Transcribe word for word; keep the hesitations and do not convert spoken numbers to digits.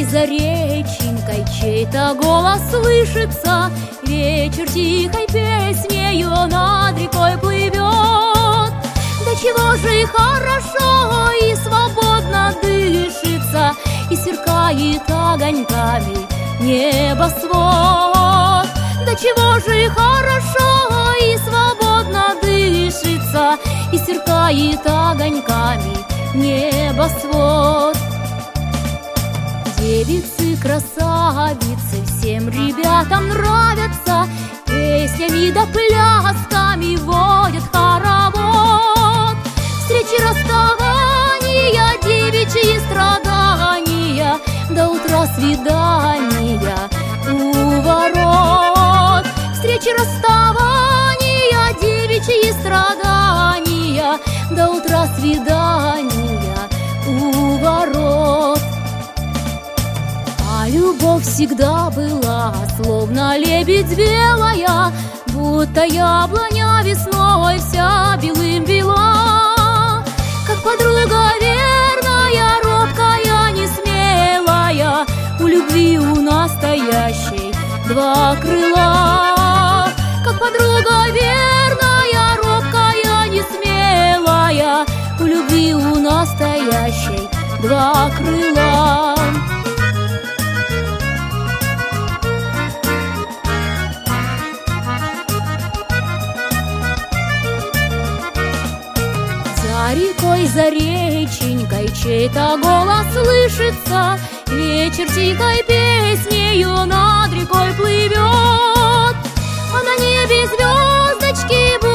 рекой, за реченькой чей-то голос слышится. Вечер тихой песнею над рекой плывет. Да чего же хорошо и свободно дышится, и сверкает огоньками небосвод. Да чего же хорошо и свободно дышится, и сверкает огоньками небосвод. Девицы, красавицы, всем ребятам нравятся, песнями да плясками водят хоровод. Встречи, расставания, девичьи страдания, до утра свидания у ворот. Встречи, расставания, девичьи страдания, до утра свидания у ворот. А любовь всегда была, словно лебедь белая, будто яблоня весной вся белым бела. Как подруга верная, робкая, несмелая, у любви у настоящей два крыла. Как подруга верная, робкая, несмелая, у любви у настоящей два крыла. За рекой, за реченькой чей-то голос слышится. Вечер тихой песнею над рекой плывет, а на небе звездочки